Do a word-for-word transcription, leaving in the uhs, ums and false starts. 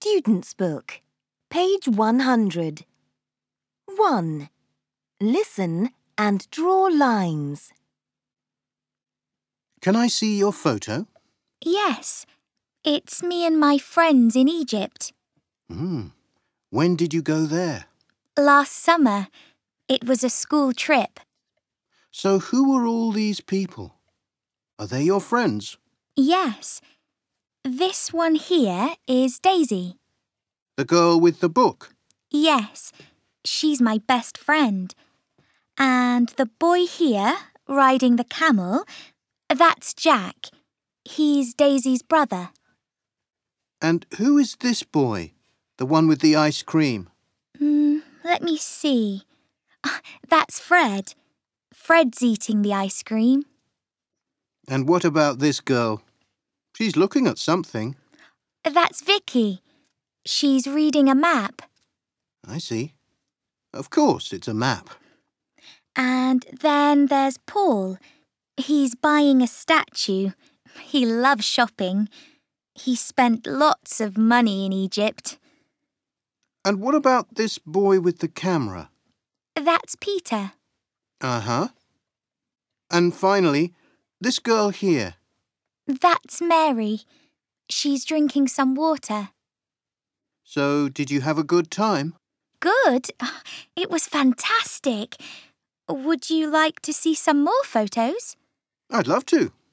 Student's Book, page one hundred. one. Listen and draw lines. Can I see your photo? Yes, it's me and my friends in Egypt. Hmm. When did you go there? Last summer. It was a school trip. So who are all these people? Are they your friends? Yes. This one here is Daisy. The girl with the book? Yes, she's my best friend. And the boy here, riding the camel, that's Jack. He's Daisy's brother. And who is this boy, the one with the ice cream? Hmm, let me see. That's Fred. Fred's eating the ice cream. And what about this girl? She's looking at something. That's Vicky. She's reading a map. I see. Of course, it's a map. And then there's Paul. He's buying a statue. He loves shopping. He spent lots of money in Egypt. And what about this boy with the camera? That's Peter. Uh-huh. And finally, this girl here. That's Mary. She's drinking some water. So, did you have a good time? Good. It was fantastic. Would you like to see some more photos? I'd love to.